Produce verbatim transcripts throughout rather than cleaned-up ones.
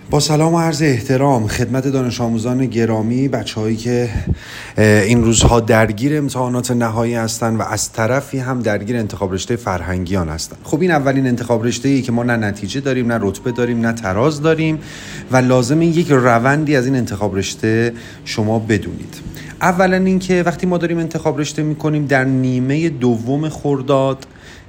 با سلام و عرض احترام خدمت دانش آموزان گرامی، بچه‌هایی که این روزها درگیر امتحانات نهایی هستند و از طرفی هم درگیر انتخاب رشته فرهنگیان هستند. خب این اولین انتخاب رشته‌ای که ما نه نتیجه داریم، نه رتبه داریم، نه تراز داریم و لازمه یک روندی از این انتخاب رشته شما بدونید. اولا اینکه وقتی ما داریم انتخاب رشته می‌کنیم در نیمه دوم خرداد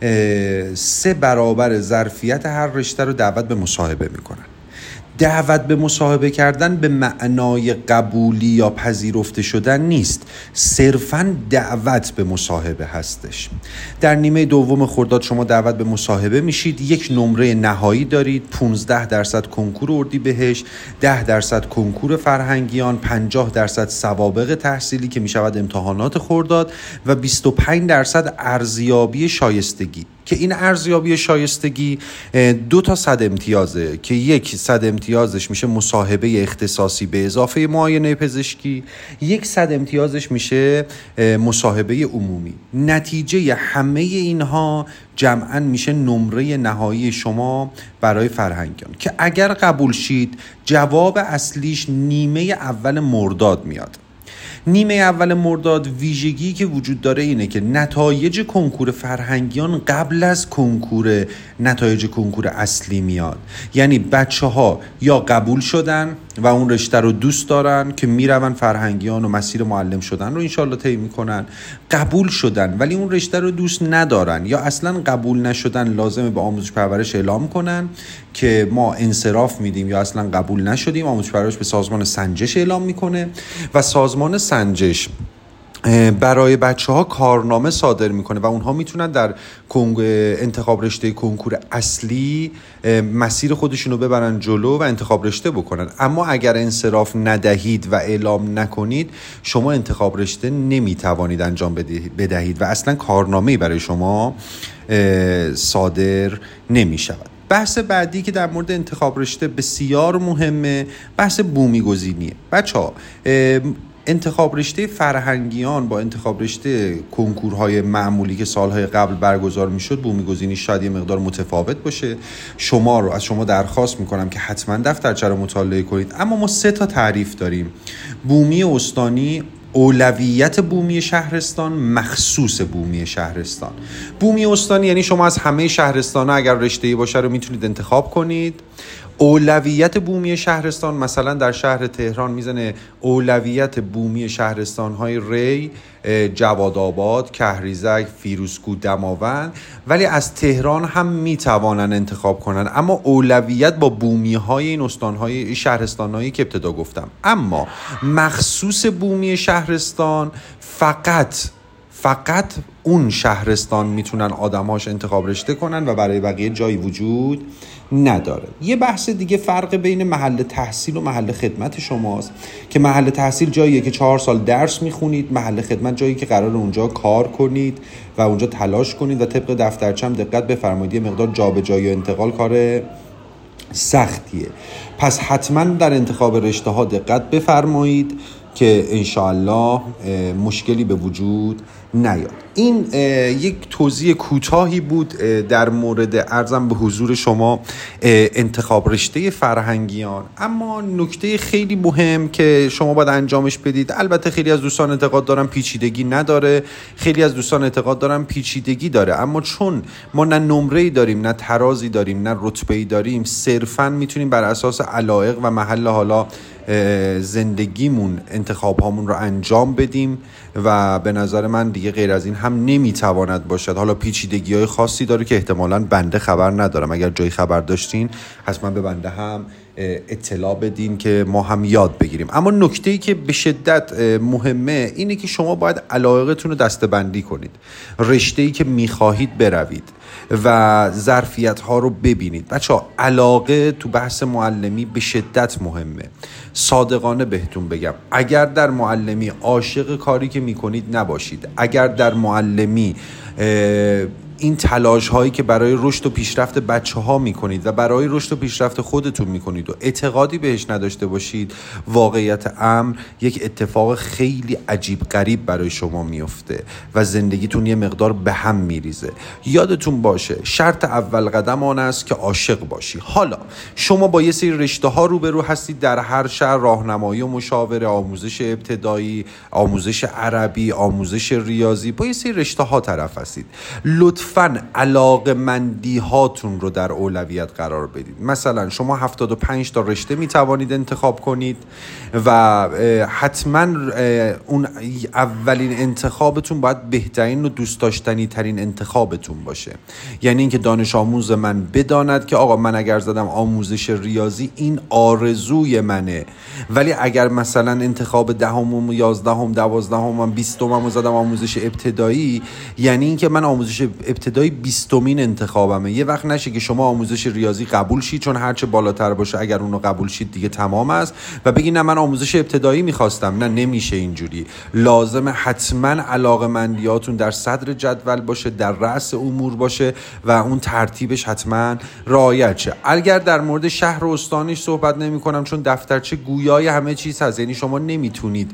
سه برابر ظرفیت هر رشته رو دعوت به مصاحبه می‌کنن. دعوت به مصاحبه کردن به معنای قبولی یا پذیرفته شدن نیست، صرفاً دعوت به مصاحبه هستش. در نیمه دوم خرداد شما دعوت به مصاحبه میشید، یک نمره نهایی دارید، پانزده درصد کنکور اردیبهشت، ده درصد کنکور فرهنگیان، پنجاه درصد سوابق تحصیلی که میشود امتحانات خرداد و بیست و پنج درصد ارزیابی شایستگی که این ارزیابی شایستگی دو تا صد امتیازه که یک صد امتیازش میشه مصاحبه اختصاصی به اضافه معاینه پزشکی، یک صد امتیازش میشه مصاحبه عمومی. نتیجه همه اینها جمعاً میشه نمره نهایی شما برای فرهنگیان که اگر قبول شید جواب اصلیش نیمه اول مرداد میاد. نیمه اول مرداد ویژگی که وجود داره اینه که نتایج کنکور فرهنگیان قبل از کنکور نتایج کنکور اصلی میاد. یعنی بچه ها یا قبول شدن و اون رشته رو دوست دارن که میرون فرهنگیان و مسیر معلم شدن رو انشالله طی میکنن، قبول شدن ولی اون رشته رو دوست ندارن یا اصلا قبول نشدن، لازمه به آموزش پرورش اعلام کنن که ما انصراف میدیم یا اصلا قبول نشدیم. آموزش پرورش به سازمان سنجش اعلام میکنه و سازمان سنجش برای بچه ها کارنامه صادر میکنه و اونها میتونن در انتخاب رشته کنکور اصلی مسیر خودشونو ببرن جلو و انتخاب رشته بکنن. اما اگر انصراف ندهید و اعلام نکنید شما انتخاب رشته نمیتوانید انجام بدهید و اصلا کارنامه‌ای برای شما صادر نمیشود. بحث بعدی که در مورد انتخاب رشته بسیار مهمه بحث بومی گزینیه. بچه‌ها انتخاب رشته فرهنگیان با انتخاب رشته کنکورهای معمولی که سالهای قبل برگزار میشد بومی گزینی شاید یه مقدار متفاوت باشه. شما رو از شما درخواست میکنم که حتما دفترچه رو مطالعه کنید. اما ما سه تا تعریف داریم: بومی استانی، اولویت بومی شهرستان، مخصوص بومی شهرستان. بومی استانی یعنی شما از همه شهرستان‌ها اگر رشته‌ای باشه رو میتونید انتخاب کنید. اولویت بومی شهرستان مثلا در شهر تهران میزنه اولویت بومی شهرستان‌های ری، جوادآباد، کهریزک، فیروزکوه، دماوند، ولی از تهران هم میتوانن انتخاب کنن. اما اولویت با بومی‌های این استان‌های شهرستان‌هایی که ابتدا گفتم. اما مخصوص بومی شهرستان فقط فقط اون شهرستان میتونن آدماش انتخاب رشته کنن و برای بقیه جایی وجود نداره. یه بحث دیگه فرق بین محل تحصیل و محل خدمت شماست که محل تحصیل جاییه که چهار سال درس میخونید، محل خدمت جایی که قرار اونجا کار کنید و اونجا تلاش کنید و طبق دفترچه هم دقت بفرمایید. یه مقدار جابجایی و انتقال کار سختیه، پس حتما در انتخاب رشته ها دقت بفرمایید که انشاءالله مشکلی به وجود نیاد. این یک توضیح کوتاهی بود در مورد عرضم به حضور شما انتخاب رشته فرهنگیان. اما نکته خیلی مهم که شما باید انجامش بدید، البته خیلی از دوستان اعتقاد دارن پیچیدگی نداره، خیلی از دوستان اعتقاد دارن پیچیدگی داره، اما چون ما نه نمره‌ای داریم، نه ترازی داریم، نه رتبه‌ای داریم، صرفاً میتونیم بر اساس علایق و محل حالا زندگیمون انتخاب هامون رو انجام بدیم و به نظر من دیگه غیر از این هم نمیتواند باشد. حالا پیچیدگی های خاصی داره که احتمالاً بنده خبر ندارم، اگر جایی خبر داشتین حتما به بنده هم اطلاع بدین که ما هم یاد بگیریم. اما نکته‌ای که به شدت مهمه اینه که شما باید علایقتون رو دسته‌بندی کنید، رشته‌ای که میخواهید بروید و ظرفیت ها رو ببینید. بچه‌ها علاقه تو بحث معلمی به شدت مهمه. صادقانه بهتون بگم اگر در معلمی عاشق کاری که میکنید نباشید، اگر در معلمی این تلاش هایی که برای رشد و پیشرفت بچه ها میکنید و برای رشد و پیشرفت خودتون میکنید و اعتقادی بهش نداشته باشید، واقعیت امر یک اتفاق خیلی عجیب غریب برای شما میفته و زندگیتون یه مقدار به هم میریزه. یادتون باشه شرط اول قدم آن است که عاشق باشی. حالا شما با یه سری رشته ها روبرو هستید در هر شهر، راهنمایی و مشاوره، آموزش ابتدایی، آموزش عربی، آموزش ریاضی، با یه سری رشته ها طرف هستید. لطفاً علاقه‌مندی هاتون رو در اولویت قرار بدید. مثلا شما هفتاد و پنج تا رشته میتوانید انتخاب کنید و حتما اون اولین انتخابتون باید بهترین و دوست داشتنی ترین انتخابتون باشه. یعنی اینکه دانش آموز من بداند که آقا من اگر زدم آموزش ریاضی این آرزوی منه، ولی اگر مثلا انتخاب دهم و یازدهم دوازدهم و بیستم زدم آموزش ابتدایی، یعنی اینکه من آموزش ابتدایی بیستمین انتخابمه. یه وقت نشه که شما آموزش ریاضی قبول شید چون هرچه بالاتر باشه اگر اونو قبول شید دیگه تمام است و بگی نه من آموزش ابتدایی میخواستم. نه، نمیشه اینجوری. لازم حتما علاقه‌مندیاتون در صدر جدول باشه، در رأس امور باشه و اون ترتیبش حتما رعایت شه. اگر در مورد شهر و استانش صحبت نمی کنم چون دفترچه گویای همه چیز هست، یعنی شما نمیتونید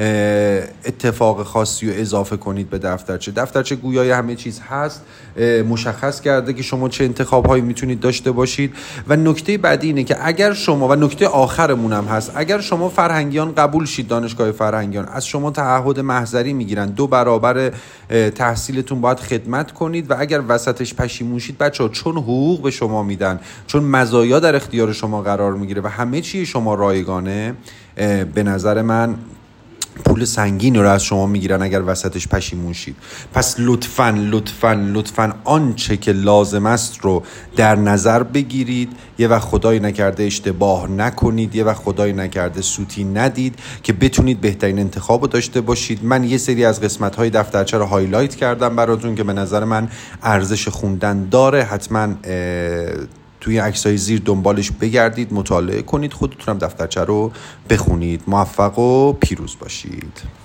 اتفاق خاصی رو اضافه کنید به دفترچه. دفترچه گویای همه چیز هست، مشخص کرده که شما چه انتخاب هایی میتونید داشته باشید. و نکته بعدی اینه که اگر شما، و نکته آخرمون هم هست، اگر شما فرهنگیان قبول شید دانشگاه فرهنگیان، از شما تعهد محضری میگیرن دو برابر تحصیلتون باید خدمت کنید و اگر وسطش پشیمون شید بچه‌ها، چون حقوق به شما میدن، چون مزایا در اختیار شما قرار میگیره و همه چی شما رایگانه، به نظر من پول سنگین رو از شما میگیرن اگر وسطش پشیمون شید. پس لطفاً لطفاً لطفاً آنچه که لازم است رو در نظر بگیرید. یه وقت خدای نکرده اشتباه نکنید، یه وقت خدای نکرده سوتی ندید که بتونید بهترین انتخاب رو داشته باشید. من یه سری از قسمت‌های دفترچه رو هایلایت کردم براتون که به نظر من ارزش خوندن داره. حتماً توی عکسای زیر دنبالش بگردید، مطالعه کنید، خودتونم دفترچه رو بخونید. موفق و پیروز باشید.